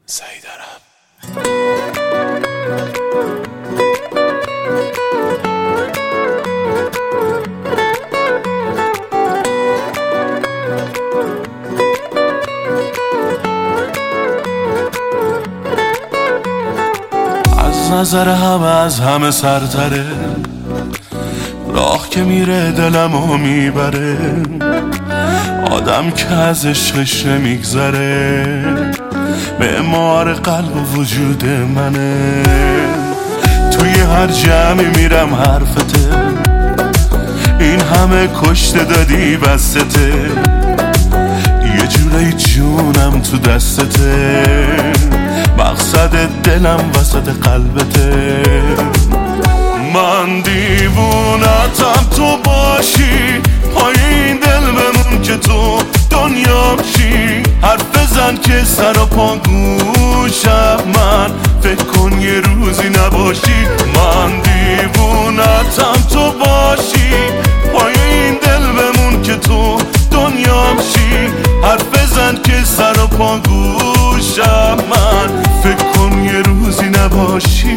سیدارم. از نظر همه از همه سرتره، راه که میره دلمو میبره، آدم که از عشقش نمیگذره، معمار قلب و وجود منه. توی هر جمعی میرم حرفته، این همه کشته دادی بستته، یه جوری جونم تو دستته، مقصد دلم وسط قلبته. من دیوونتم تو باشی، پای این دل بمون که تو دنیا بشی. حرف بزن که سر و پا گوشم، من فکر کن یه روزی نباشی. من دیوونتم تو باشی، پای این دل بمون که تو دنیا بشی. حرف بزن که سر و پا گوشم، من فکر کن یه روزی نباشی.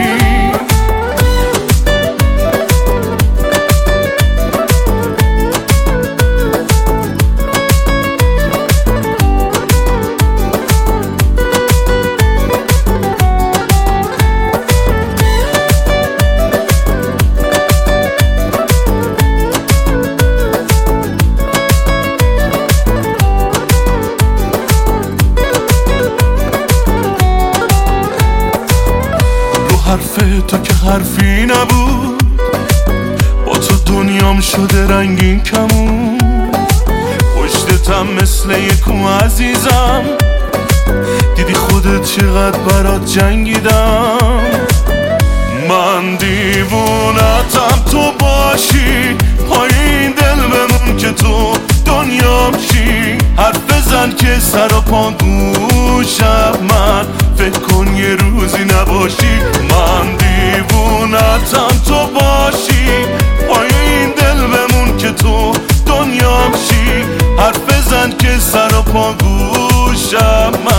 حرف تو که حرفی نبود، با تو دنیام شده رنگین کمون. پشتتم مثل یکو عزیزم، دیدی خودت چقدر برات جنگیدم. من دیوونتم تو باشی، پای این دل بمون که تو دنیا بشی. حرف بزن که سر و پا گوشم، من فکر کن یه روزی نباشی. من دیوونتم تو باشی، پای این دل بمون که تو دنیا بشی. حرف بزن که سر و پا گوشم،